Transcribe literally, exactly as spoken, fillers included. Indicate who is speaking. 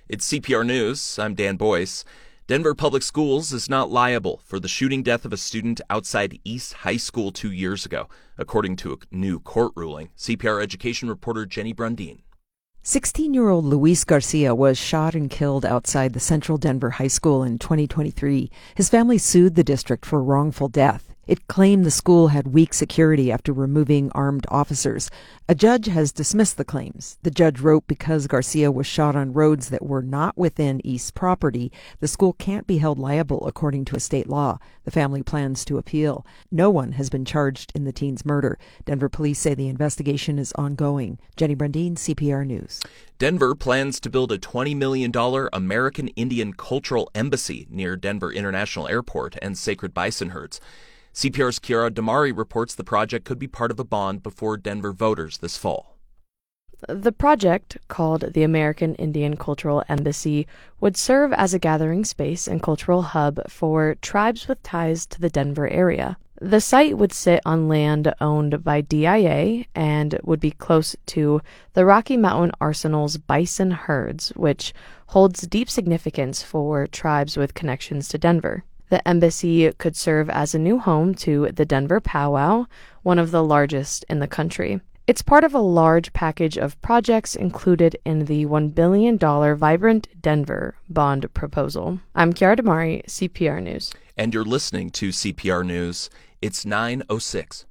Speaker 1: It's C P R News. I'm Dan Boyce. Denver Public Schools is not liable for the shooting death of a student outside East High School two years ago, according to a new court ruling. C P R education reporter Jenny Brundin.
Speaker 2: sixteen-year-old Luis Garcia was shot and killed outside the Central Denver High School in twenty twenty-three. His family sued the district for wrongful death. It claimed the school had weak security after removing armed officers. A judge has dismissed the claims. The judge wrote because Garcia was shot on roads that were not within East's property, the school can't be held liable according to a state law. The family plans to appeal. No one has been charged in the teen's murder. Denver police say the investigation is ongoing. Jenny Brundin, C P R News.
Speaker 1: Denver plans to build a twenty million dollars American Indian Cultural Embassy near Denver International Airport and sacred bison herds. C P R's Kiara Damari reports the project could be part of a bond before Denver voters this fall.
Speaker 3: The project, called the American Indian Cultural Embassy, would serve as a gathering space and cultural hub for tribes with ties to the Denver area. The site would sit on land owned by D I A and would be close to the Rocky Mountain Arsenal's bison herds, which holds deep significance for tribes with connections to Denver. The embassy could serve as a new home to the Denver Powwow, one of the largest in the country. It's part of a large package of projects included in the one billion dollars Vibrant Denver bond proposal. I'm Kiara Damari, C P R News.
Speaker 1: And you're listening to C P R News. It's nine oh six.